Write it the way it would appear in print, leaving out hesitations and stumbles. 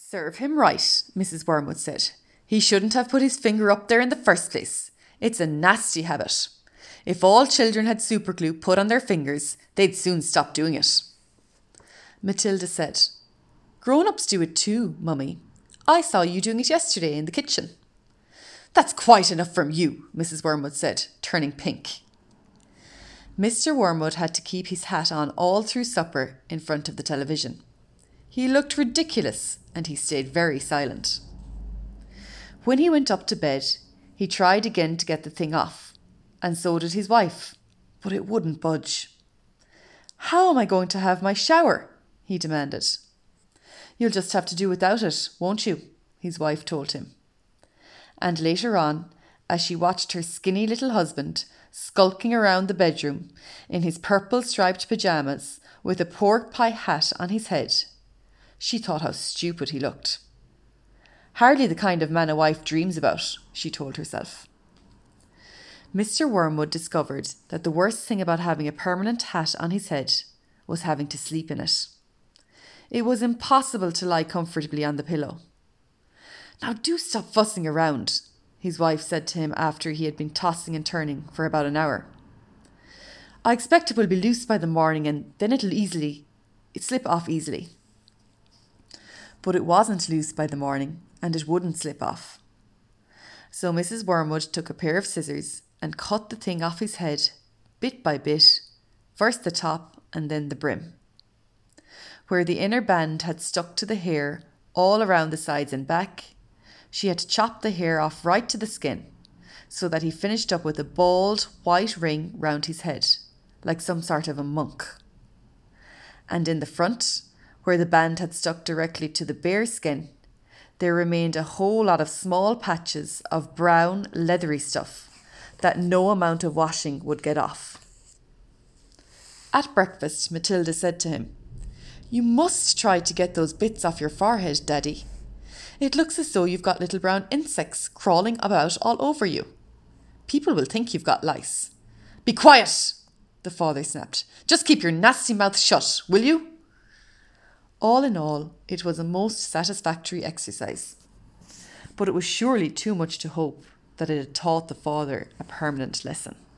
Serve him right, Mrs. Wormwood said. He shouldn't have put his finger up there in the first place. It's a nasty habit. If all children had superglue put on their fingers, they'd soon stop doing it. Matilda said, Grown-ups do it too, Mummy. I saw you doing it yesterday in the kitchen. That's quite enough from you, Mrs. Wormwood said, turning pink. Mr. Wormwood had to keep his hat on all through supper in front of the television. He looked ridiculous, and he stayed very silent. When he went up to bed, he tried again to get the thing off, and so did his wife, but it wouldn't budge. How am I going to have my shower? He demanded. You'll just have to do without it, won't you? His wife told him. And later on, as she watched her skinny little husband skulking around the bedroom in his purple striped pyjamas with a pork pie hat on his head, she thought how stupid he looked. Hardly the kind of man a wife dreams about, she told herself. Mr. Wormwood discovered that the worst thing about having a permanent hat on his head was having to sleep in it. It was impossible to lie comfortably on the pillow. Now do stop fussing around, his wife said to him after he had been tossing and turning for about an hour. I expect it will be loose by the morning and then it'll slip off easily. But it wasn't loose by the morning and it wouldn't slip off. So Mrs. Wormwood took a pair of scissors and cut the thing off his head, bit by bit, first the top and then the brim. Where the inner band had stuck to the hair all around the sides and back, she had to chop the hair off right to the skin, so that he finished up with a bald white ring round his head, like some sort of a monk. And in the front, where the band had stuck directly to the bare skin, there remained a whole lot of small patches of brown, leathery stuff that no amount of washing would get off. At breakfast, Matilda said to him, You must try to get those bits off your forehead, Daddy. It looks as though you've got little brown insects crawling about all over you. People will think you've got lice. Be quiet, the father snapped. Just keep your nasty mouth shut, will you? All in all, it was a most satisfactory exercise. But it was surely too much to hope that it had taught the father a permanent lesson.